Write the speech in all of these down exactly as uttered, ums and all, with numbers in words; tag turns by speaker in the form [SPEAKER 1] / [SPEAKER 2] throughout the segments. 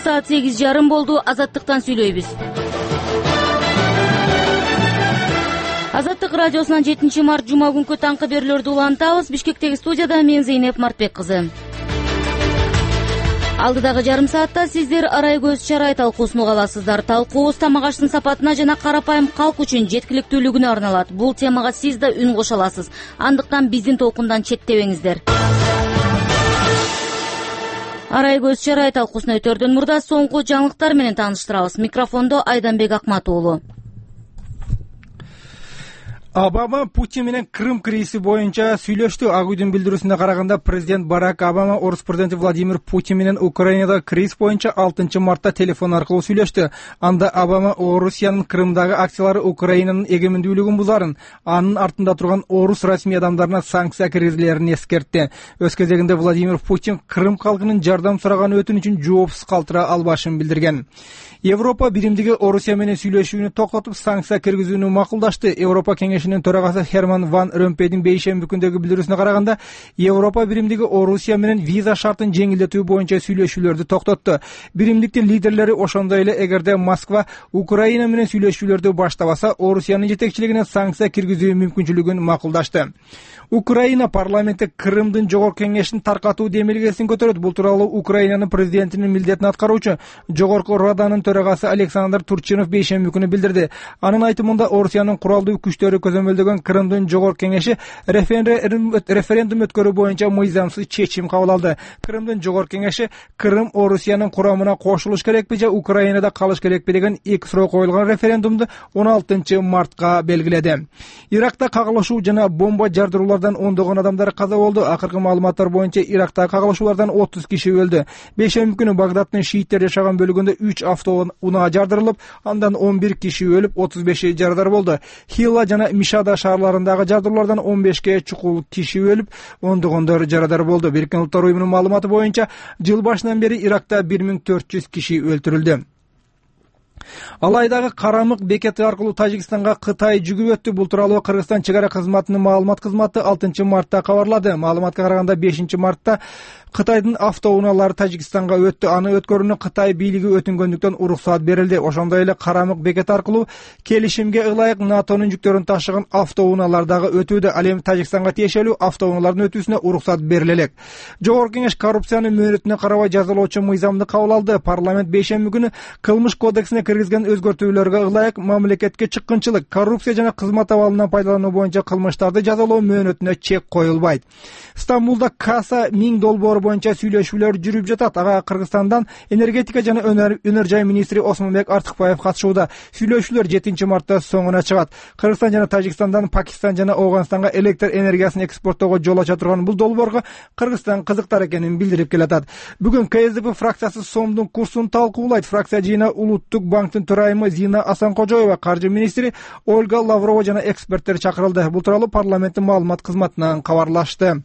[SPEAKER 1] саат сегиз жарым болду. Азаттыктан сүйлөйбүз. Азаттык радиосунан жетинчи март жума күнкү таңкы берүүлөрдү улантабыз. Бишкектеги студияда мен Зейнеп Мартбек кызы. Алдыдагы жарым саатта сиздер арай көз чарай талкуусун уга аласыздар. Талкуубуз тамак аштын сапатына жана карапайым калк үчүн жеткиликтүүлүгүнө арналат. Бул темага сиз да үн кошо аласыз. Андыктан биздин толкундан четтебеңиздер. Арай көз чарай талкуусуна өтөрдөн мурда соңку жаңылыктар менен тааныштырабыз. Микрофондо Айданбек Акмат уулу.
[SPEAKER 2] Обама Путин менен Крым кризиси боюнча сүйлөштү. Ак үйдүн билдирүүсүнө караганда президент Барак Обама орус президенти Владимир Путин менен Украинада кризис боюнча алтынчы мартта телефон аркылуу сүйлөштү. Анда Обама Орусиянын Крымдагы акциялары Украинанын эгемендүүлүгүн бузарын, анын артында турган орус расмий адамдарына санкция киргизилерин эскертти. Өз кезегинде Владимир Путин Крым калкынын жардам сураган өтүнүчүн жоопсуз калтыра албашын билдирген. Европа биримдиги Орусия менен сүйлөшүүнү токтотуп, санкция киргизүүнү макулдашты. Европа кеңешинин төрагасы Херман ван Ромпейдин бейшемби күндөгү билдирүүсүнө караганда, Европа биримдиги Орусия менен виза шартын жеңилдетүү боюнча сүйлөшүүлөрдү токтотту. Биримдиктин лидерлери ошондой эле эгерде Москва Украина менен сүйлөшүүлөрдү баштабаса, Орусиянын жетекчилигине санкция киргизүү мүмкүнчүлүгүн макулдашты. Украина парламенти Крымдын жогорку кеңешин таркатуу демилгесин көтөрөт. Бул тууралуу Украинанын президентинин милдетин аткаруучу Жогорку Раданын төрагасы Александр Турчинов бейшемби күнү билдирди. Анын айтымында Орусиянын куралдуу күчтөрү көзөмөлдөгөн Крымдын жогорку кеңеши референдум өткөрүү боюнча мыйзамсыз чечим кабыл алды. Крымдын жогорку кеңеши Крым Орусиянын курамына кошулуш керекпи же Украинада калыш керекпи деген эки суроо коюлган референдумду он алтынчы мартка белгиледи. Иракта кагылышуу жана бомба жардыруулар ондогон адамдар каза болду. Акыркы маалыматтар боюнча Иракта кагылышуулардан отуз киши өлдү. Бейшемби күнү Багдадтын шииттер жашаган бөлүгүндө үч автоунаа жардырылып, андан он бир киши өлүп, отуз беши жарадар болду. Хилла жана Мишада шаарларындагы жардыруулардан он бешке чукул киши өлүп, ондогондор жарадар болду. Бириккен Улуттар уюмунун маалыматы боюнча жыл башынан бери Иракта бир миң төрт жүз киши өлтүрүлдү. Алайдагы Карамык бекети аркылуу Тажикстанга Кытай жүгүп өттү. Бул тууралуу Кыргызстан чек ара кызматынын маалымат кызматы алтынчы мартта кабарлады. Маалыматка караганда бешинчи мартта Кытайдын автоунаалары Тажикстанга өттү. Аны өткөрүүнү Кытай бийлиги өтүнгөндүктөн уруксат берилди. Ошондой эле Карамык бекети аркылуу келишимге ылайык НАТОнун жүктөрүн ташыган автоунаалар дагы өтүүдө. Ал эми Тажикстанга тиешелүү автоунаалардын өтүүсүнө уруксат бериле элек. Жогорку кеңеш коррупциянын мөөнөтүнө карабай жазалоочу мыйзамды кабыл алды. Парламент бейшемби күнү кылмыш кодексине киргизген өзгөртүүлөргө ылайык мамлекетке чыккынчылык, коррупция жана кызмат абалынан пайдалануу боюнча кылмыштарды жазалоо мөөнөтүнө чек коюлбайт. Стамбулда Каса миң долбоор боюнча сүйлөшүүлөр жүрүп жатат. Ага Кыргызстандан энергетика жана өнөр жай министри Осмонбек Артыкбаев катышууда. Сүйлөшүүлөр жетинчи мартта соңуна чыгат. Кыргызстан жана Тажикстандан Пакистан жана Ооганстанга электр энергиясын экспорттоого жол ача турган бул долбоорго Кыргызстан кызыктар экенин билдирип келатат. Бүгүн КСДП фракциясы сомдун курсун талкуулайт. Фракция жыйына Улуттук банктын төрайымы Зина Асанкожоева, каржы министри Ольга Лаврова жана эксперттер чакырылды. Бул тууралуу парламенттин маалымат кызматынан кабарлашты.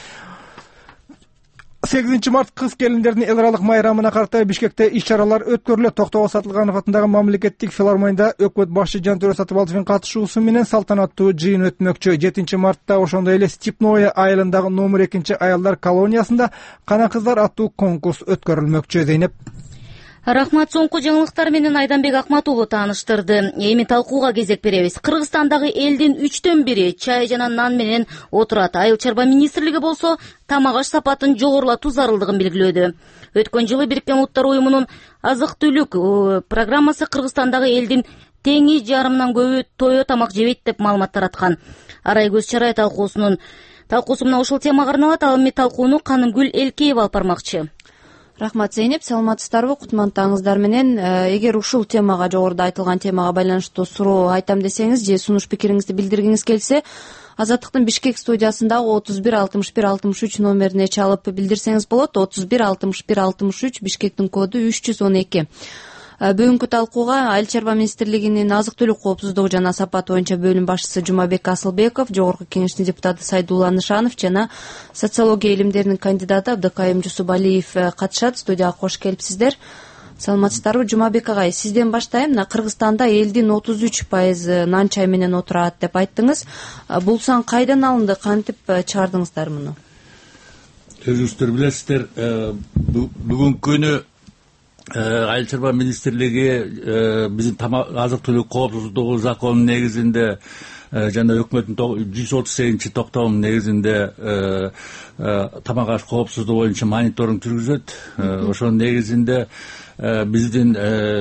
[SPEAKER 2] сегизинчи март кыз келиндердин эл аралык майрамына карата Бишкекте иш-чаралар өткөрүлөт. Токтобол Сатылганов атындагы мамлекеттик филармонияда өкмөт башчы Жантөрө Сатыбалдиевдин катышуусу менен салтанаттуу жыйын өтмөкчү. жетинчи мартта ошондой эле Степное айылындагы номер экинчи аялдар колониясында Кана кыздар аттуу конкурс өткөрүлмөкчү. Зейнеп.
[SPEAKER 1] Рахмат, соңку жаңылыктар менен Айданбек Акмат уулу тааныштырды. Эми талкууга кезек беребиз. Кыргызстандагы элдин үчтөн бири чай жана нан менен отурат. Айыл чарба министрлиги болсо тамак аш сапатын жогорулатуу зарылдыгын белгилөөдө. Өткөн жылы Бириккен Улуттар уюмунун азык-түлүк программасы Кыргызстандагы элдин теңи жарымынан көбү тое тамак жебейт деп маалымат тараткан. Арай көз чарай талкуусунун талкуусу мына ушул темага арналат. Ал эми талкууну Канымгүл Элкеева алып бармакчы.
[SPEAKER 3] Рахмат, Зейнеп, саламатсыздарбы? Кутмандтарыңыздар менен. Эгер ушул темага, жогоруда айтылган темага байланыштуу суроо айтам десеңиз же сунуш пикириңизди билдиргиңиз келсе, Азаттыктын Бишкек студиясындагы отуз бир алтымыш бир алтымыш үч номерине чалып билдирсеңиз болот. отуз бир алтымыш бир алтымыш үч, Бишкектин коду үч жүз он эки. Бүгүнкү талкууга Айыл чарба министрлигинин азык-түлүк коопсуздугу жана сапаты боюнча бөлүм башчысы Жумабек Асылбеков, жогорку кеңештин депутаты Сайдулла Нышанов жана социология илимдеринин кандидаты Абдыкайым Жусубалиев катышат. Студияга кош келипсиздер. Саламатсыздарбы? Жумабек агай, сизден баштайм. Мына Кыргызстанда элдин отуз үч пайызы нан чай менен отурат деп айттыңыз. Бул сан кайдан алынды, кантип чыгардыңыздар муну?
[SPEAKER 4] Өзүңүздөр билесиздер, бүгүнкү күнү Айыл чарба министрлиги биздин азык түлүк коопсуздугу законунун негизинде жана өкмөттүн жүз отуз сегизинчи токтомунун негизинде тамак аш коопсуздугу боюнча мониторинг жүргүзөт. Ошонун негизинде биздин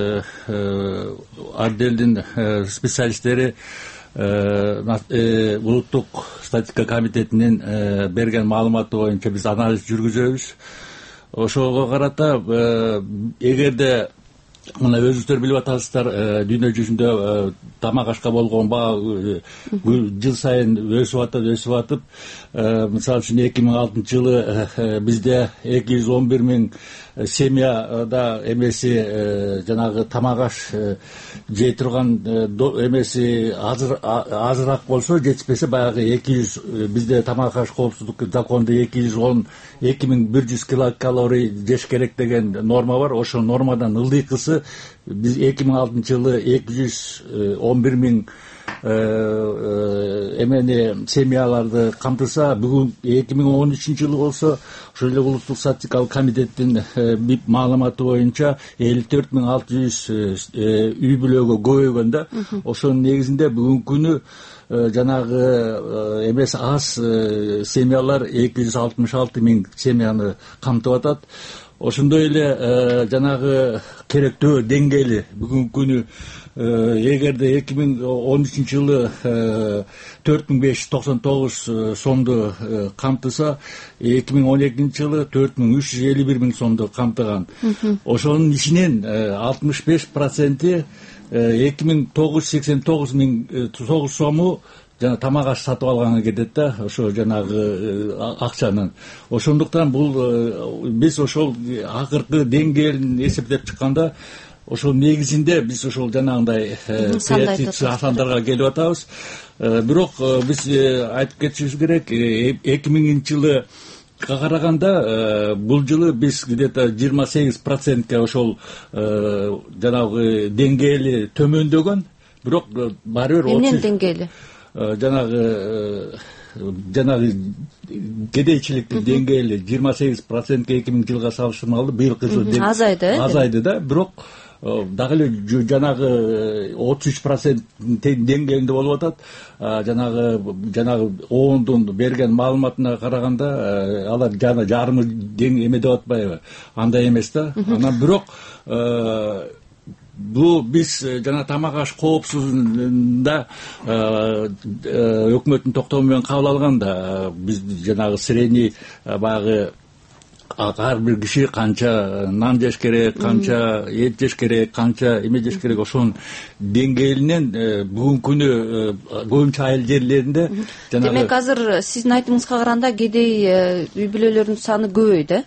[SPEAKER 4] отделдин специалисттери улуттук статистика комитетинин берген маалыматы боюнча биз анализ жүргүзөбүз. Ошого карата эгерде мына өзүңүздөр билип атасыздар, дүйнө жүзүндө тамак ашка болгон баа жыл сайын өсүп атат, өсүп атып, мисалы үчүн эки миң алтынчы жылы бизде эки жүз он бир миң семьяда эмеси жанагы тамак аш жей турган эмеси азыраак болсо, жетишпесе баягы эки жүз бизде тамак аш коопсуздук законунда эки жүз он эки миң бир жүз килокалорий жеш керек деген норма бар. Ошол нормадан ылдыйкысы биз эки миң алтынчы жылы эки жүз он бир миң эмени семьяларды камтыса, бүгүн эки миң он үчүнчү жылы болсо ошол эле улуттук статистикалык комитеттин маалыматы боюнча элүү төрт миң алты жүз үй бүлөгө көбөйгөн да. Ошонун негизинде бүгүнкү күнү жанагы эмес аз семьялар эки жүз алтымыш алты миң семьяны камтып атат. Ошондой эле жанагы керектөө деңгээли бүгүнкү күнү эгерде эки миң он үчүнчү жылы төрт миң беш жүз токсон тогуз сомду камтыса, эки миң он экинчи жылы төрт миң үч жүз элүү бир миң сомду камтыган. Ошонун ичинен алтымыш беш проценти эки миң тогуз жүз сексен тогуз миң тогуз сому жана тамак аш сатып алганга кетет да, ошо жанагы акчанын. Ошондуктан бул биз ошол акыркы деңгээлин эсептеп чыкканда, ошол негизинде биз ошол жанагындай сандарга келип атабыз. Бирок биз айтып кетишибиз керек, эки миңинчи жылы караганда бул жылы биз где-то жыйырма сегиз процентке ошол жанагы деңгээли төмөндөгөн, бирок баары бир
[SPEAKER 3] эмнен деңгээли
[SPEAKER 4] жанагы жанагы кедейчиликтин деңгээли жыйырма сегиз процентке эки миң жылга салыштырмалуу быйылкы жылы
[SPEAKER 3] азайды
[SPEAKER 4] азайды да, бирок дагы эле жанагы отуз үч процент деңгээлинде болуп атат. Жанагы жанагы оондун берген маалыматына караганда алар жана жарымы эме деп атпайбы, андай эмес да. Анан бирок бул биз жана тамак аш коопсуздугунда өкмөттүн токтому менен кабыл алганда, биз жанагы средний баягы ар бир киши канча нан жеш керек, канча эт жеш керек, канча эме жеш керек, ошонун деңгээлинен бүгүнкү күнү көбүнчө айыл жерлеринде жанагы.
[SPEAKER 3] Демек азыр сиздин айтымыңызга караганда кедей үй бүлөлөрдүн саны көбөйдү.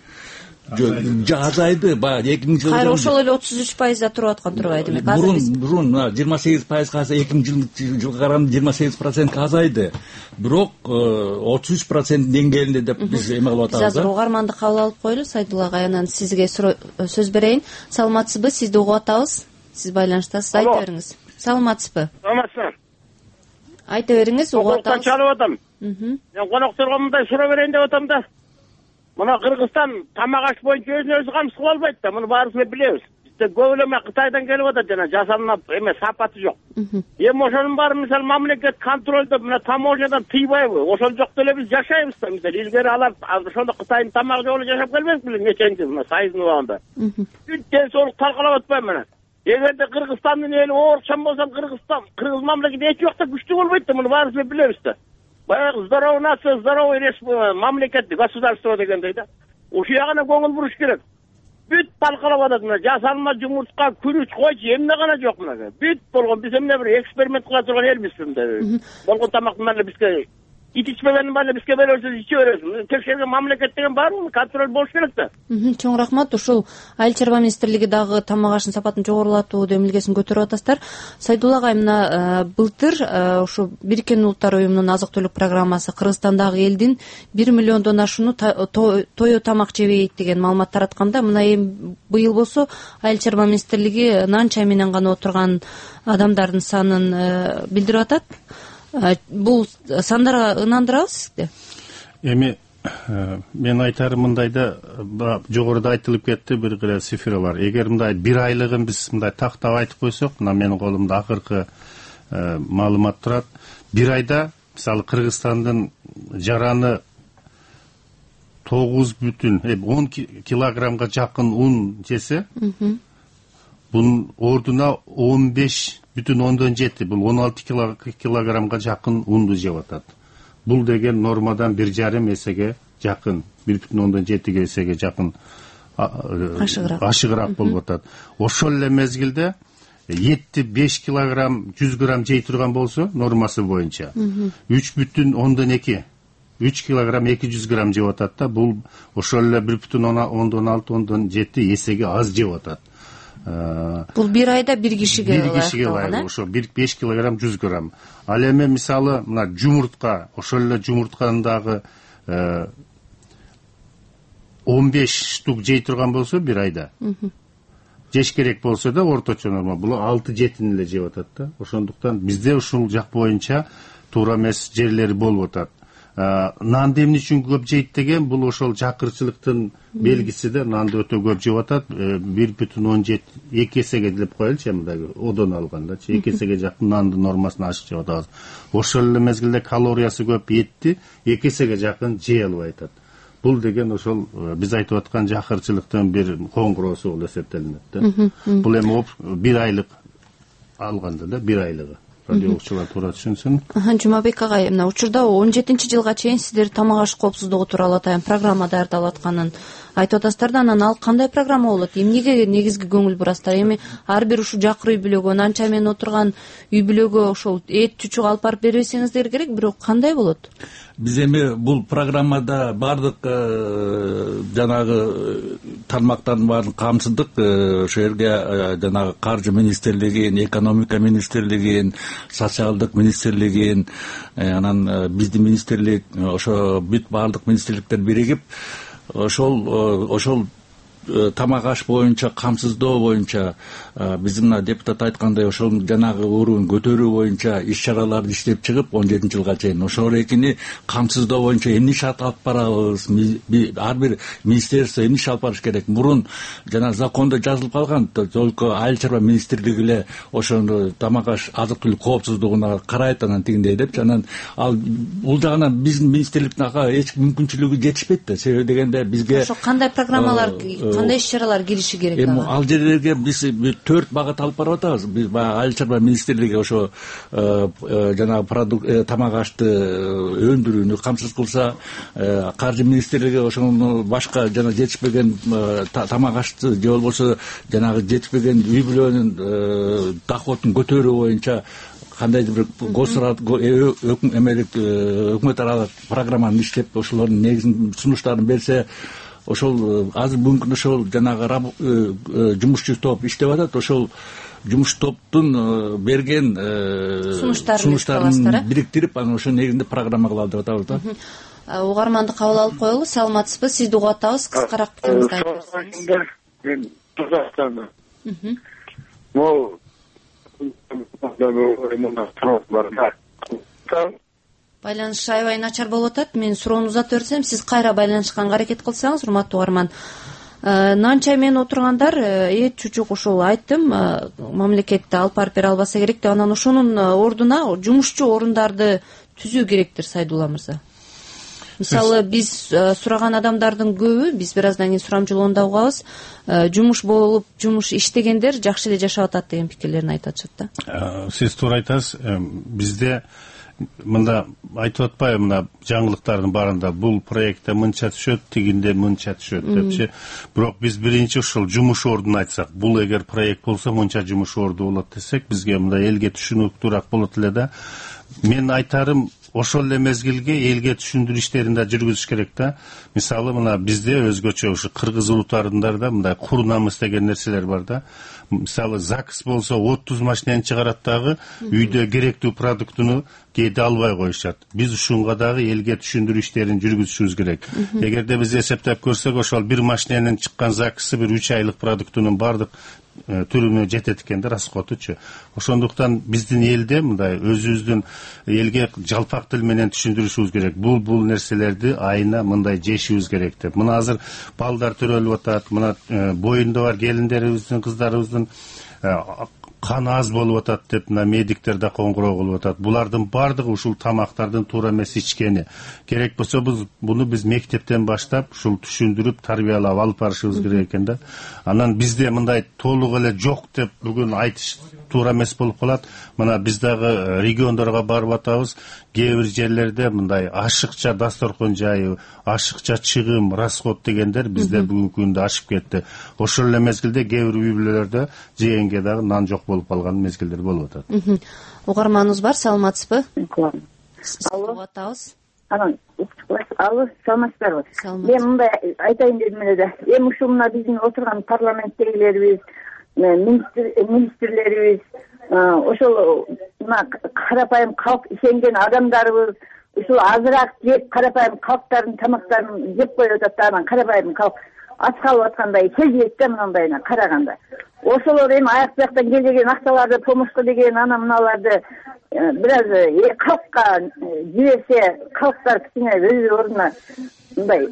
[SPEAKER 3] Азайды баягы эки миң жылы кайра ошол эле отуз үч пайызда туруп аткан турбайбы? Демек
[SPEAKER 4] азыр биз мурун жыйырма сегиз пайыз калса, эки миң жылга караганда жыйырма сегиз процентке азайды. Бирок отуз үч процент деңгээлинде деп биз эме кылып атабыз.
[SPEAKER 3] Биз азыр угарманды кабыл алып коелу. Сайдулла агай, анан сизге сөз берейин. Саламатсызбы? Сизди угуп атабыз. Сиз байланыштасыз. Айта бериңиз. Саламатсызбы?
[SPEAKER 5] Саламатсызбы.
[SPEAKER 3] Айта бериңиз, угуп атабыз.
[SPEAKER 5] Чалып атам. Мен конокторго мындай суроо берейин деп атам да. Мына Кыргызстан тамак аш боюнча өзүн өзү камсыз кыла албайт да. Муну баарыбыз эле билебиз. Бизде көп эле Кытайдан келип атат, жана жасалма эме сапаты жок. Эми ошонун баары мисалы мамлекет контролдоп, мына таможнядан тыйбайбы? Ошол жок деле биз жашайбыз да. Мисалы илгери алар ошондо Кытайдын тамагы жолу жашап келбедик беле нечен жыл, мына Союздун убагында. Бүт ден соолук талкалап атпайбы мына? Эгерде Кыргызстандын эли оорукчан болсо, Кыргызстан, Кыргыз мамлекети эч жакта күчтүү болбойт да. Муну баарыбыз эле билебиз да. Баягы здоровый нация, здоровый мамлекет, государство дегендей да. Ушул жагына көңүл буруш керек. Бүт талкалап атат мына жасалма жумуртка, күрүч, койчу эмне гана жок мына. Бүт болгон, биз эмне бир эксперимент кыла турган элбиз мындай. Болгон тамактын баары бизге ит ичпегендин баары бизге бересиз, иче бересиз. Текшерген мамлекет деген бар, контроль болуш керек да.
[SPEAKER 3] Чоң рахмат. Ушул Айыл чарба министрлиги дагы тамак ашынын сапатын жогорулатуу демилгесин көтөрүп атасыздар. Сайдулла агай, мына былтыр ушу Бириккен Улуттар уюмунун азык түлүк программасы Кыргызстандагы элдин бир миллиондон ашууну тою тамак жебейт деген маалымат таратканда, мына эми быйыл болсо Айыл чарба министрлиги нан чай менен гана отурган адамдардын санын билдирип атат. Бул сандарга ынандырабы сизди?
[SPEAKER 6] Эми мен айтарым мындайда, жогоруда айтылып кетти бир кыра цифралар. Эгер мындай бир айлыгын биз мындай тактап айтып койсок, мына менин колумда акыркы маалымат турат. Бир айда мисалы Кыргызстандын жараны тогуз бүтүн он килограммга жакын ун жесе, бунун ордуна он беш бүтүн ондон жети, бул он алты килограммга жакын унду жеп атат. Бул деген нормадан бир жарым эсеге жакын, бир бүтүн ондон жети эсеге жакын ашыгыраак болуп атат. Ошол эле мезгилде етти беш килограмм жүз грамм жей турган болсо, нормасы боюнча үч бүтүн ондон эки, үч килограмм эки жүз грамм жеп атат да, бул ошол эле бир бүтүн ондон алты, ондон жети эсеге аз жеп атат.
[SPEAKER 3] Бул бир айда бир кишиге
[SPEAKER 6] бир кишиге ылайык, ошо беш килограмм жүз грамм. Ал эми мисалы мына жумуртка, ошол эле жумурткандагы он беш штук жей турган болсо бир айда, жеш керек болсо да орточо норма бул алты жетини эле жеп атат да. Ошондуктан бизде ушул жак боюнча туура эмес жерлери болуп атат. Нанды эмне үчүн көп жейт деген, бул ошол жакырчылыктын белгиси да, нанды өтө көп жеп атат. бир бүтүн он жети, эки эсеге деп коелучу, мындай одон алганда, эки эсеге жакын нанды нормасына ашык жеп атабыз. Ошол эле мезгилде калориясы көп этти эки эсеге жакын жей албай атат. Бул деген ошол биз айтып аткан жакырчылыктын бир коңгуроосу болуп эсептелинет да. Бул эми бир айлык алганда да, бир айлыгы. Радиоочулар туура түшүнсүн.
[SPEAKER 3] Жумабек агай, мына учурда он жетинчи жылга чейин сиздер тамак аш коопсуздугу тууралуу атайын программа даярдалып атканын айтып атасыздар да, анан ал кандай программа болот? Эмнеге негизги көңүл бурасыздар? Эми ар бир ушул жакыр үй бүлөгө, нанча менен отурган үй бүлөгө ошол эт чучук алып барып бербесеңиздер керек, бирок кандай болот?
[SPEAKER 4] Биз эми бул программада бардык жанагы тармактардын баарын камсыздык. Ошол жерге жанагы каржы министрлигин, экономика министрлигин, социалдык министрлигин, анан биздин министрлик, ошо бүт баардык министрликтер биригип ошол ошол тамак аш боюнча, камсыздоо боюнча, биздин мына депутат айткандай ошол жанагы уровень көтөрүү боюнча иш чараларды иштеп чыгып он жетинчи жылга чейин ошол экини камсыздоо боюнча эмне иш алып барабыз, ар бир министерство эмне иш алып барыш керек. Мурун жана закондо жазылып калган, только айыл чарба министрлиги эле ошону тамак аш азык түлүк коопсуздугуна карайт, анан тигиндей деп, анан ал бул жагынан биздин министрликтин ага эч мүмкүнчүлүгү жетишпейт да. Себеби дегенде бизге
[SPEAKER 3] ошо кандай программалар, кандай иш чаралар кириши керек?
[SPEAKER 4] Эми ал жерлерге биз төрт багат алып барып атабыз. Биз баягы айыл чарба министрлиги ошо жанагы продукт тамак ашты өндүрүүнү камсыз кылса, каржы министрлиги ошону башка жана жетишпеген тамак ашты же болбосо жанагы жетишпеген үй бүлөнүн доходун көтөрүү боюнча кандайдыр бир госрат эмелик өкмөт аралык программаны иштеп ошолордун негизин сунуштарын берсе, ошол азыр бүгүнкү ошол жанагы жумушчу топ иштеп атат. Ошол жумуш топтун берген сунуштарын бириктирип, анан ошонун негизинде программа кылалы деп атабыз да.
[SPEAKER 3] Угарманды кабыл алып коелу. Саламатсызбы? Сизди угуп атабыз. Кыскараак пикириңизди айтып берсеңиз.
[SPEAKER 7] Мен Казакстандан. Могу
[SPEAKER 3] байланыш аябай начар болуп атат. Мен суроону узатып берсем, сиз кайра байланышканга аракет кылсаңыз, урматтуу угарман. Нан чай менен отургандар эт чучук ошол айттым, мамлекетте алып барып бере албаса керек деп, анан ошонун ордуна жумушчу орундарды түзүү керектир, Сайдулла мырза. Мисалы, биз сураган адамдардын көбү, биз бир аздан кийин сурамжылоонда угабыз, жумуш болуп, жумуш иштегендер жакшы эле жашап атат деген пикирлерин айтып атышат да.
[SPEAKER 6] Сиз туура айтасыз. Бизде мында айтып атпайбы, мына жаңылыктардын баарында бул проектте мынча түшөт, тигинде мынча түшөт депчи. Бирок биз биринчи ушул жумуш ордун айтсак, бул эгер проект болсо мынча жумуш орду болот десек, бизге мында элге түшүнүктүүрөөк болот эле да. Мен айтарым, ошол эле мезгилге элге түшүндүрүү иштерин да жүргүзүш керек да. Мисалы, мына бизде өзгөчө ушу кыргыз улуттарында да мындай кур намыс деген нерселер бар да. Мисалы, ЗАГС болсо отуз машинени чыгарат дагы, үйдө керектүү продуктуну кээде албай коюшат. Биз ушунга дагы элге түшүндүрүү иштерин жүргүзүшүбүз керек. Эгерде биз эсептеп көрсөк, ошол бир машиненин чыккан закысы бир үч айлык продуктунун бардык түрүнө жетет экен да, расходучу. Ошондуктан биздин элде мындай өзүбүздүн элге жалпак тил менен түшүндүрүшүбүз керек. Бул бул нерселерди айына мындай жешибиз керек деп. Мына азыр балдар төрөлүп атат, мына боюнда бар келиндерибиздин, кыздарыбыздын каны аз болуп атат деп мына медиктер да коңгуроо кылып атат. Булардын бардыгы ушул тамактардын туура эмес ичкени. Керек болсо биз буну биз мектептен баштап ушул түшүндүрүп, тарбиялап алып барышыбыз керек экен да. Анан бизде мындай толук эле жок деп бүгүн айтыш туура эмес болуп калат. Мына биз дагы региондорго барып атабыз. Кээ бир жерлерде мындай ашыкча дасторкон жайып, ашыкча чыгым, расход дегендер бизде бүгүнкү күндө ашып кетти. Ошол эле мезгилде кээ бир үй бүлөлөрдө жегенге дагы нан жок болуп калган мезгилдер болуп атат.
[SPEAKER 3] Угарманыбыз бар, саламатсызбы?
[SPEAKER 8] Алло.
[SPEAKER 3] Атабыз.
[SPEAKER 8] Анан, алло, саламатсыздарбы? Мен мындай айтайын дедим эле. Эми ушул мына биздин отурган парламенттегилерибиз, министрлерибиз, ошол мына карапайым калк ишенген адамдарыбыз ушул азыраак жеп, карапайым калктардын тамактарын жеп коюп атат да, анан карапайым калк ач калып аткандай сезилет да мындайына караганда. Ошолор эми аяк жактан келген акчаларды помошко деген ана мыналарды бир аз калкка жиберсе, калктар кичине өз ордуна мындай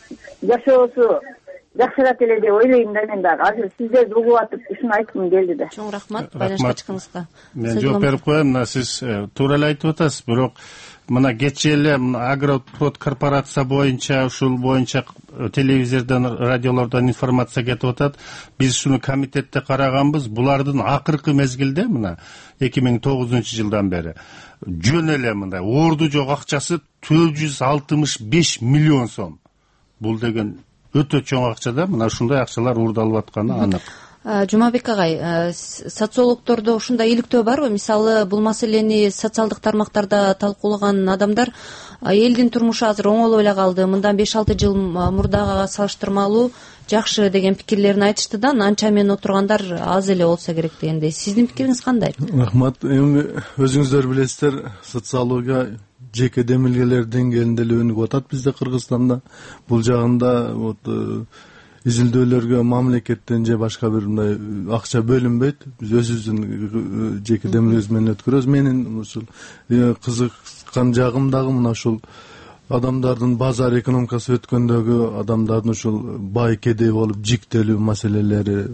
[SPEAKER 8] жашоосу жакшырат эле деп ойлойм да мен дагы. Азыр сиздерди угуп атып ушуну айткым келди да.
[SPEAKER 3] Чоң рахмат байланышка чыкканыңызга.
[SPEAKER 6] Мен жооп берип коем. Мына сиз туура эле айтып атасыз, бирок мына кечээ эле Агропрод корпорация боюнча, ушул боюнча телевизордон, радиолордон информация кетип атат. Биз ушуну комитетте караганбыз. Булардын акыркы мезгилде мына эки миң тогузунчу жылдан бери жөн эле мындай орду жок акчасы төрт жүз алтымыш беш миллион сом. Бул деген өтө чоң акча да. Мына ушундай акчалар уурдалып атканы анык.
[SPEAKER 3] Жумабек агай, социологдордо ушундай иликтөө барбы? Мисалы, бул маселени социалдык тармактарда талкуулаган адамдар элдин турмушу азыр оңолой эле калды, мындан беш алты жыл мурдага салыштырмалуу жакшы деген пикирлерин айтышты да, анча мен отургандар аз эле болсо керек дегендей. Сиздин пикириңиз кандай?
[SPEAKER 9] Рахмат. Эми өзүңүздөр билесиздер, социология жеке демилгелер деңгээлинде эле өнүгүп атат бизде Кыргызстанда. Бул жагында вот изилдөөлөргө мамлекеттен же башка бир мындай акча бөлүнбөйт. Биз өзүбүздүн жеке демилгебиз менен өткөрөбүз. Менин ушул кызыккан жагым дагы мына ушул адамдардын базар экономикасы өткөндөгү адамдардын ушул бай кедей болуп жиктелүү маселелери,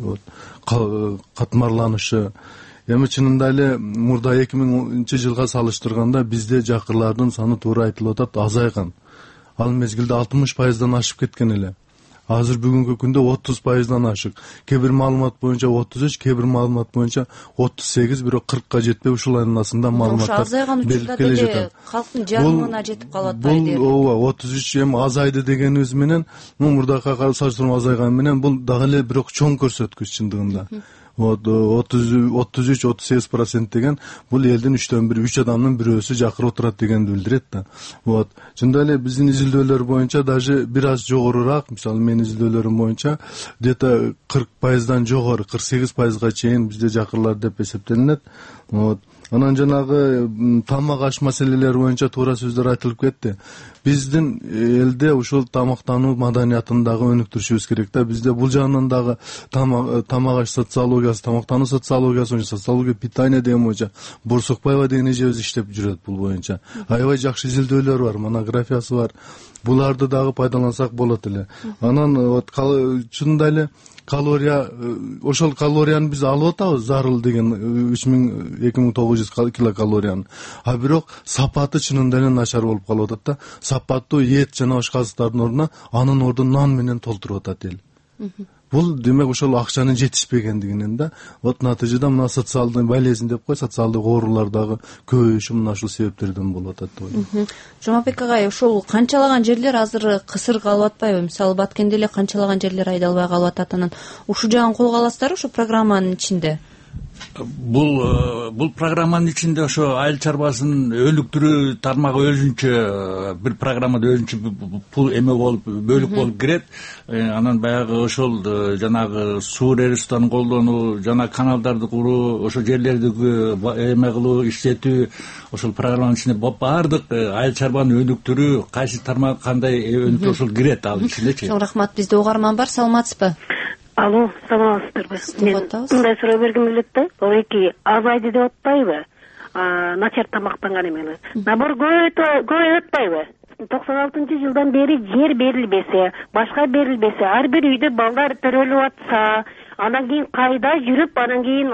[SPEAKER 9] катмарланышы. Эми чынында эле мурда эки миңинчи жылга салыштырганда бизде жакырлардын саны туура айтылып атат азайган. Ал мезгилде алтымыш пайыздан ашып кеткен эле. Азыр бүгүнкү күндө отуз пайыздан ашык. Кээ бир маалымат боюнча отуз үч, кээ бир маалымат боюнча отуз сегиз, бирок кыркка жетпей ушул айнасында маалыматтар берилип келе жатат.
[SPEAKER 3] Калктын жарымына жетип калат
[SPEAKER 9] пайдер. Бул ооба отуз үч эми азайды дегенибиз менен, мурдакы салыштырмалуу азайганы менен бул дагы эле бирок чоң көрсөткүч чындыгында. Вот отуз үч отуз сегиз процент деген бул элдин үчтөн бири, үч адамдын бирөөсү жакыр отурат дегенди билдирет да. Вот чында эле биздин изилдөөлөр боюнча даже бир аз жогорураак, мисалы менин изилдөөлөрүм боюнча где-то кырк пайыздан жогору, кырк сегиз пайызга чейин бизде жакырлар деп эсептелинет. Вот анан жанагы тамак аш маселелери боюнча туура сөздөр айтылып кетти. Биздин элде ушул тамактануу маданиятын дагы өнүктүрүшүбүз керек да. Бизде бул жагынан дагы тамак аш социологиясы, тамактануу социологиясы боюнча, социология питания деген боюнча Борсокбаева деген эжебиз иштеп жүрөт бул боюнча. Аябай жакшы изилдөөлөр бар, монографиясы бар. Буларды дагы пайдалансак болот эле. Анан вот чынында эле калория, ошол калорияны биз алып атабыз, зарыл деген үч миң эки миң тогуз жүз килокалорияны. А бирок сапаты чынында эле начар болуп калып атат да. Сапаттуу эт жана ош казыктардын ордуна анын ордун нан менен толтуруп атат эл. Бул демек ошол акчанын жетишпегендигинен да. Вот натыйжада мына социалдык болезнь деп кой, социалдык оорулар дагы көбөйүшү мына ушул себептерден болуп атат деп ойлойм.
[SPEAKER 3] Жомабек агай, ушул канчалаган жерлер азыр кысыр калып атпайбы? Мисалы Баткенде эле канчалаган жерлер айдалбай калып атат. Анан ушул жагын колго аласыздарбы ушу программанын ичинде?
[SPEAKER 4] бул бул программанын ичинде ошо айыл чарбасын өнүктүрүү тармагы өзүнчө бир программада өзүнчө пул эме болуп бөлүк болуп кирет. Анан баягы ошол жанагы суу ресурстарын колдонуу, жана каналдарды куруу, ошо жерлерди эме кылуу, иштетүү, ошол программанын ичинде баардык айыл чарбаны өнүктүрүү кайсы тармак кандай өнүктүрүү ошол кирет ал ичиндечи.
[SPEAKER 3] Чоң рахмат. Бизде угарман бар, саламатсызбы?
[SPEAKER 10] Алло, саламатсыздарбы? Мен мындай суроо бергим келет да. Ол эки азайды деп атпайбы? Начар тамактанган эмелер. Набор көп атпайбы? токсон алтынчы жылдан бери жер берилбесе, башка берилбесе, ар бир үйдө балдар төрөлүп атса, анан кийин кайда жүрүп, анан кийин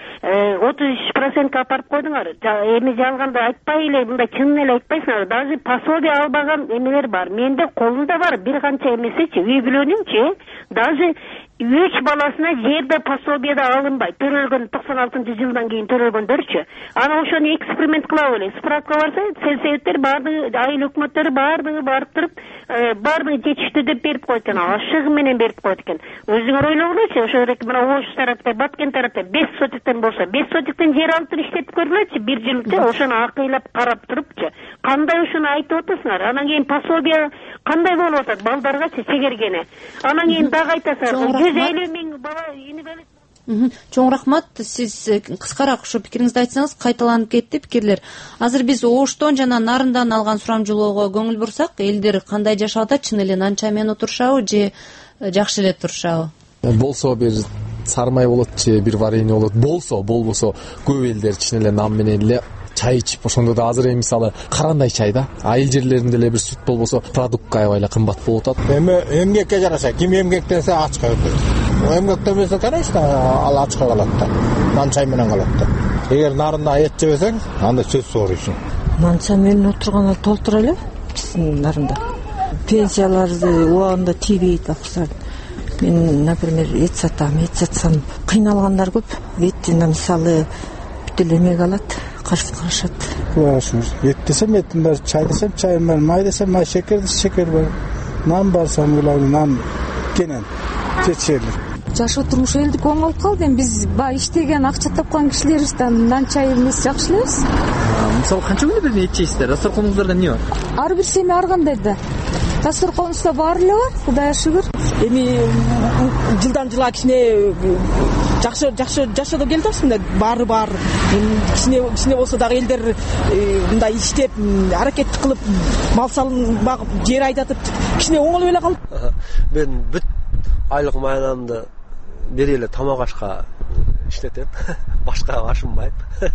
[SPEAKER 10] отуз үч процентке апарып койдуңар. Эми жалганды айтпай эле, мындай чынын эле айтпайсыңар. Даже пособие албаган эмелер бар. Менде колумда бар бир канча эмесечи, үй бүлөнүнчү, даже үч баласына жерде пособие да алынбайт. Төрөлгөн токсон алтынчы жылдан кийин төрөлгөндөрчү. Анан ошону эксперимент кыла элек. Справка барса, сельсоветтер баардыгы, айыл өкмөттөрү баардыгы барып туруп, баардыгы жетиштүү деп берип койт экен. Ашыгы менен берип койт экен. Өзүңөр ойлогулачы, ошо мына Ош тарапта, Баткен тарапта беш сотиктен болсо, беш сотиктен жер алып туруп иштетип көргүлөчү, бир жылчы ошону акыйлап карап турупчу. Кандай ошону айтып атасыңар? Анан кийин пособие кандай болуп атат балдаргачы чегергени. Анан кийин дагы айтасыңар, жүз элүү миң бала инвалид.
[SPEAKER 3] Чоң рахмат. Сиз кыскараак ушу пикириңизди айтсаңыз, кайталанып кетти пикирлер. Азыр биз Оштон жана Нарындан алган сурамжылоого көңүл бурсак, элдер кандай жашап атат? Чын эле нан чай менен отурушабы же жакшы эле турушабы?
[SPEAKER 11] Болсо бир сармай болот же бир варенье болот. Болсо, болбосо көп элдер чын эле нан менен эле чай ичип, ошондо да азыр эми мисалы карандай чай да, айыл жерлеринде эле бир сүт болбосо продуктка аябай эле кымбат болуп атат.
[SPEAKER 12] Эми эмгекке жараша, ким эмгектенсе ачка өтөт. Эмгектенбесе конечно, ал ачка калат да. Нан чай менен калат да. Эгер нарында эт жебесең, анда сөз сооруйсуң.
[SPEAKER 13] Нан чай менен отурган ал толтура эле биздин нарында. Пенсияларды убагында тийбейт акчалар. Мен, например, эт сатам, эт сатсам кыйналгандар көп. Этти мисалы бүт эле эмеге алат, каршы кылышат.
[SPEAKER 12] Кылышат. Эт десем эттин бар, чай десем чайым бар, май десем май, шекер десем шекер бар. Нан барсам буларды нан кенен жетишерлик.
[SPEAKER 13] Жашоо турмушу элди оң болуп калды. Эми биз баягы иштеген, акча тапкан кишилерибизден нан чай эмес жакшы элебиз.
[SPEAKER 14] Мисалы канча күндө бир эт жейсиздер? Дасторконуңуздарда эмне бар?
[SPEAKER 13] Ар бир семья ар кандай да. Дасторконубузда баары эле бар, Кудайга шүгүр.
[SPEAKER 15] Эми жылдан жылга кичине жакшы жакшы жашоодо келип атышпын да, баары бар. Кичине кичине болсо дагы элдер мындай иштеп, аракет кылып, мал салын багып, жер айдатып, кичине оңолуп эле калып.
[SPEAKER 16] Мен бүт айлык маянамды бери эле тамак ашка иштетем. Башка ашынбайт.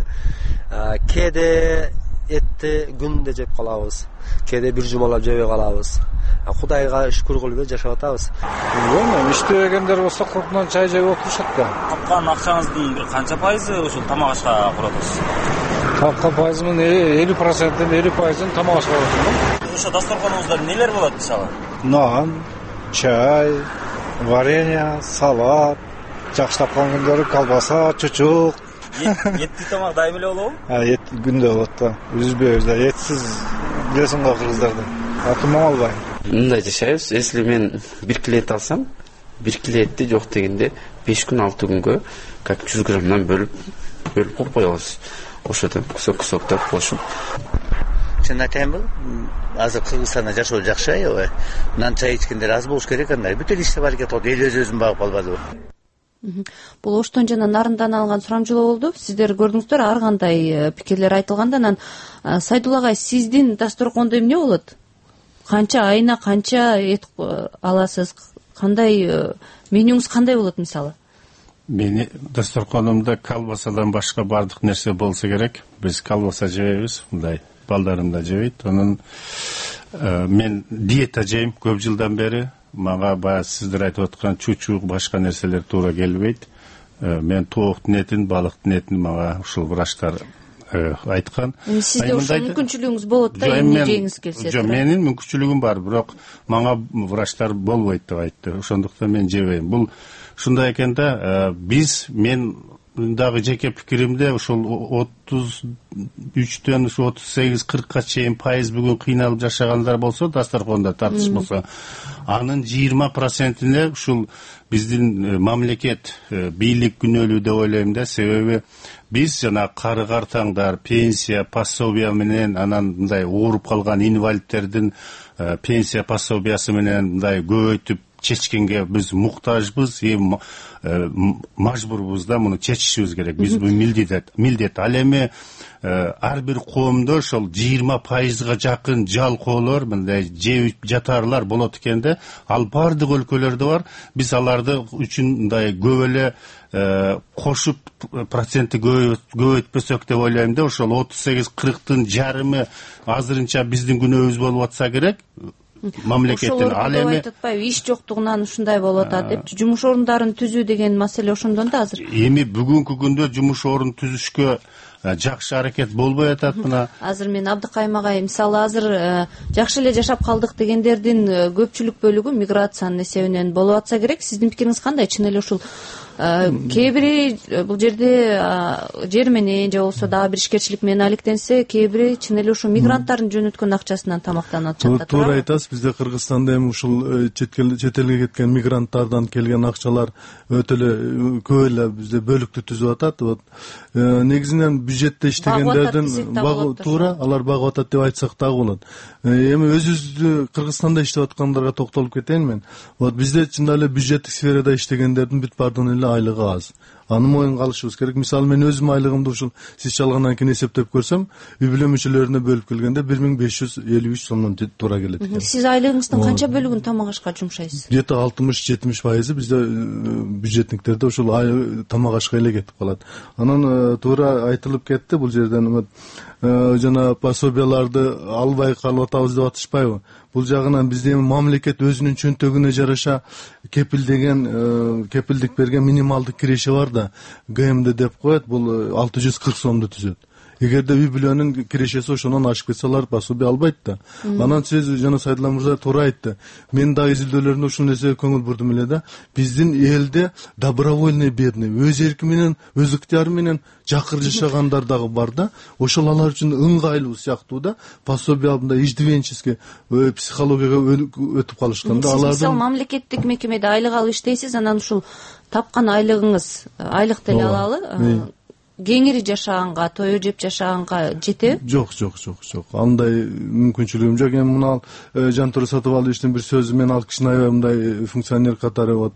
[SPEAKER 16] Кээде этти күндө жеп калабыз. Кээде бир жумалап жебей калабыз. Кудайга шүкүр кылып эле жашап атабыз.
[SPEAKER 12] Эми иштебегендер болсо куртунан чай жеп отурушат да.
[SPEAKER 14] Тапкан акчаңыздын бир канча пайызы ошол тамак ашка курабыз?
[SPEAKER 12] Тапкан пайызымын элүү проценттен элүү пайызын тамак ашка курдум.
[SPEAKER 14] Ошо дасторконуңузда нелер болот мисалы?
[SPEAKER 12] Нан, чай, варенье, салат, жакшы тапкан күндөрү колбаса, чучук.
[SPEAKER 14] Этти тамак дайым эле болобу?
[SPEAKER 12] А, эт күндө болот да. Үзбөйбүз да. Этсиз билесиң го кыргыздарды. Атым албайм.
[SPEAKER 17] Мындай жашайбыз. Если мен бир кило эт алсам, бир кило этти жок дегенде беш күн алты күнгө как жүз граммдан бөлүп бөлүп коюп коебуз. Ошодон кусок-кусоктоп кошуп.
[SPEAKER 18] Чын айтайынбы? Азыр Кыргызстанда жашоо жакшы аябай. Нан чай ичкендер аз болуш керек андай. Бүт эле иштеп аракет кылып, эл өз-өзүн багып албадыбы?
[SPEAKER 3] Бул Оштон жана Нарындан алган сурамжылоо болду. Сиздер көрдүңүздөр, ар кандай пикирлер айтылганда. Анан Сайдулла агай, сиздин дасторкондо эмне болот? Канча айына канча эт аласыз? Кандай менюңуз кандай болот мисалы?
[SPEAKER 6] Мени дасторконумда колбасадан башка бардык нерсе болсо керек. Биз колбаса жебейбиз, мындай балдарым да жебейт. Анан мен диета жейм көп жылдан бери. Мага баягы сиздер айтып аткан чучук, башка нерселер туура келбейт. Мен тооктун этин, балыктын этин мага ушул врачтар айткан.
[SPEAKER 3] Сизде ошол мүмкүнчүлүгүңүз болот да, эмне жеңиз келсе?
[SPEAKER 6] Жок, менин мүмкүнчүлүгүм бар, бирок мага врачтар болбойт деп айтты. Ошондуктан мен жебейм. Бул ушундай экен да, биз мен дагы жеке пикиримде ошол отуз үчтөн ушу отуз сегиз кыркка чейин пайыз бүгүн кыйналып жашагандар болсо, дасторкондо тартыш болсо, анын жыйырма процентине ушул биздин мамлекет бийлик күнөөлүү деп ойлойм да. Себеби биз жана кары картаңдар пенсия пособия менен, анан мындай ооруп калган инвалидтердин пенсия пособиясы менен мындай көбөйтүп чечкенге биз муктажбыз, эми мажбурбуз да муну чечишибиз керек. Биз бул милдет. Милдет. Ал эми ар бир коомдо ошол жыйырма пайызга жакын жалкоолор, мындай жеп жатарлар болот экен да. Ал бардык өлкөлөрдө бар. Биз аларды үчүн мындай көп эле кошуп проценти көбөйтпөсөк деп ойлойм да. Ошол отуз сегиз кырктын жарымы азырынча биздин күнөөбүз болуп атса керек. Мамлекеттин ал эми
[SPEAKER 3] айтып атпайбы, иш жоктугунан ушундай болуп атат деп, жумуш орундарын түзүү деген маселе ошондон да азыр.
[SPEAKER 6] Эми бүгүнкү күндө жумуш орун түзүшкө жакшы аракет болбой атат. Мына
[SPEAKER 3] азыр мен Абдыкайым агай, мисалы азыр жакшы эле жашап калдык дегендердин көпчүлүк бөлүгү миграциянын эсебинен болуп атса керек. Сиздин пикириңиз кандай? Чын эле ушул кээ бири бул жерде жер менен же болбосо дагы бир ишкерчилик менен алектенсе, кээ бири чын эле ушул мигранттардын жөнөткөн акчасынан тамактанып жатат.
[SPEAKER 9] Туура айтасыз. Бизде Кыргызстанда эми ушул чет элге кеткен мигранттардан келген акчалар өтө эле көп эле бизде бөлүктү түзүп атат. Вот негизинен бюджетте иштегендердин туура алар багып атат деп айтсак дагы болот. Эми өзүбүздү Кыргызстанда иштеп аткандарга токтолуп кетейин мен. Вот бизде чындап эле бюджеттик сферада иштегендердин бүт бардыгынын эле айлыгы аз. Аны моюнга алышыбыз керек. Мисалы мен өзүм айлыгымды ушул сиз чалгандан кийин эсептеп көрсөм, үй бүлө мүчөлөрүнө бөлүп келгенде бир миң беш жүз элүү үч сомдон туура келет экен.
[SPEAKER 3] Сиз айлыгыңыздын канча бөлүгүн тамак ашка жумшайсыз?
[SPEAKER 9] Где-то алтымыш жетимиш пайызы бизде бюджетниктерде ушул тамак ашка эле кетип калат. Анан туура айтылып кетти бул жерден жана пособияларды албай калып атабыз деп атышпайбы? Бул жагынан бизде мамлекет өзүнүн чөнтөгүнө жараша кепилдеген, кепилдик берген минималдык киреши бар да, ГМД деп коет, бул алты жүз кырк сомду түзөт. Эгерде үй бүлөнүн кирешеси ошондон ашып кетсе, алар пособия албайт да. Анан сиз жана Сайдулла мырза туура айтты. Мен дагы изилдөөлөрүмдө ушул нерсеге көңүл бурдум эле да. Биздин элде добровольный бедный, өз эрки менен, өз ыктыяры менен жакыр жашагандар дагы бар да. Ошол алар үчүн ыңгайлуу сыяктуу да. Пособия мындай иждивенческий психологияга өтүп калышкан да.
[SPEAKER 3] Алардын мисалы мамлекеттик мекемеде айлык алып иштейсиз, анан ушул тапкан айлыгыңыз, айлык деле алалы, кеңири жашаганга, тою жеп жашаганга жетеби?
[SPEAKER 9] Жок, жок, жок, жок. Андай мүмкүнчүлүгүм жок. Эми мына Жантура Сатыбалдиевичтин бир сөзү, мен ал кишини аябай мындай функционер катары, вот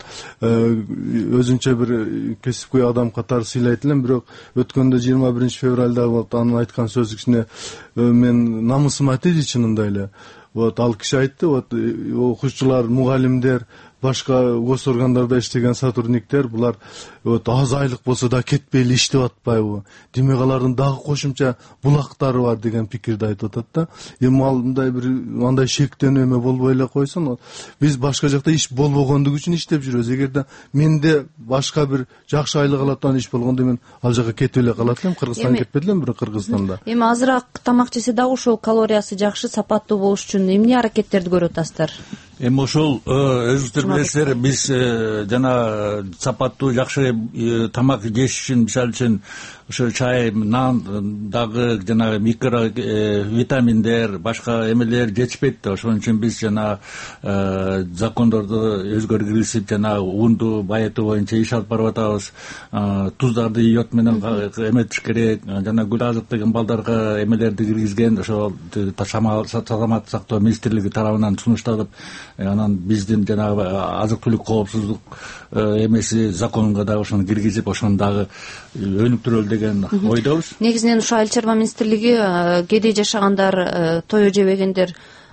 [SPEAKER 9] өзүнчө бир кесипкөй адам катары сыйлайт элем, бирок өткөндө жыйырма биринчи февралда вот анын айткан сөзү кичине мен намысыма тиди чынында эле. Вот ал киши айтты, вот окуучулар, мугалимдер, башка гос органдарда иштеген сотрудниктер, булар вот аз айлык болсо да кетпей эле иштеп атпайбы? Демек алардын дагы кошумча булактары бар деген пикирди айтып атат да. Эми ал мындай бир андай шектенүү эме болбой эле койсун. Биз башка жакта иш болбогондугу үчүн иштеп жүрөбүз. Эгерде менде башка бир жакшы айлык алатан иш болгондо мен ал жака кетип эле калат элем. Кыргызстанга кетпедим элем бир Кыргызстанда.
[SPEAKER 3] Эми азыраак тамак жесе дагы ошол калориясы жакшы, сапаттуу болуш үчүн эмне аракеттерди көрүп атасыздар?
[SPEAKER 4] Эми ошол өзүңүздөр билесиздер, биз жана сапаттуу жакшы тамак жеш үчүн, мисалы үчүн ошо чай, нан дагы жана микро витаминдер, башка эмелер жетишпейт да. Ошон үчүн биз жана закондорду өзгөртүп жана унду байытуу боюнча иш алып барып атабыз. Туздарды йод менен эметиш керек, жана гүл азык деген балдарга эмелерди киргизген ошол саламаттык сактоо министрлиги тарабынан сунушталып, анан биздин жанагы азык түлүк коопсуздук эмеси законга дагы ошону киргизип, ошону дагы өнүктүрөлү деген ойдобуз.
[SPEAKER 3] Негизинен ушу Айыл чарба министрлиги кедей жашагандар, тою жебегендер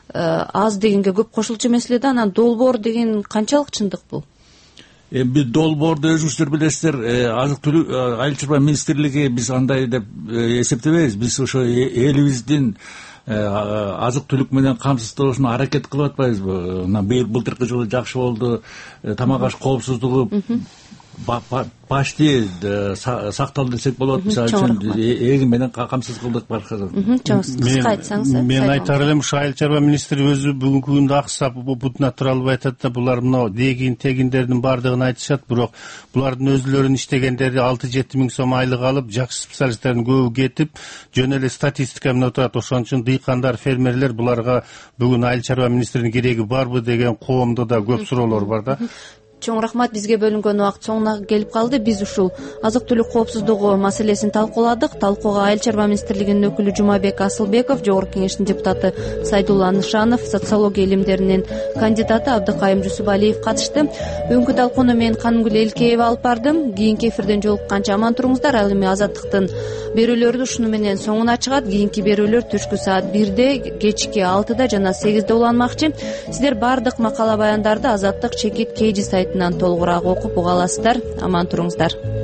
[SPEAKER 3] аз дегенге көп кошулчу маселе да. Анан долбоор деген канчалык чындык бул?
[SPEAKER 4] Биз долбоорду өзүңүздөр билесиздер, азык түлүк Айыл чарба министрлиги биз андай деп эсептебейбиз. Биз ошо элибиздин азык түлүк менен камсыздоосуна аракет кылып атпайбызбы? Мына быйыл былтыркы жылы жакшы болду, тамак аш коопсуздугу башты сакталды десек болот. Мисалы үчүн эгин менен камсыз кылдык бар.
[SPEAKER 3] Кыска айтсаңыз.
[SPEAKER 6] Мен айтар элем, ушу айыл чарба министри өзү бүгүнкү күндө аксап бутуна тура албай атат да, булар мына дегин тегиндердин бардыгын айтышат, бирок булардын өзүлөрүнүн иштегендери алты жети миң сом айлык алып, жакшы специалисттердин көбү кетип, жөн эле статистика менен отурат. Ошон үчүн дыйкандар, фермерлер буларга бүгүн айыл чарба министринин кереги барбы деген коомдо да көп суроолор бар да.
[SPEAKER 3] Чоң рахмат, бизге бөлүнгөн убакыт соңуна келип калды. Биз ушул азык түлүк коопсуздугу маселесин талкууладык. Талкууга Айыл чарба министрлигинин өкүлү Жумабек Асылбеков, Жогорку Кеңештин депутаты Сайдулла Нышанов, социология илимдеринин кандидаты Абдыкайым Жусупалиев катышты. Бүгүнкү талкууну мен Канымгүл Элкеева алып бардым. Кийинки эфирден жолукканча аман туруңуздар. Ал эми Азаттыктын берүүлөрү ушуну менен соңуна чыгат. Кийинки берүүлөр түшкү саат бирде, кечки алтыда жана сегизде уланмакчы. Сиздер бардык макала баяндарды Азаттык чекит кейжи сайтынан толугураак окуп уга аласыздар. Аман туруңуздар.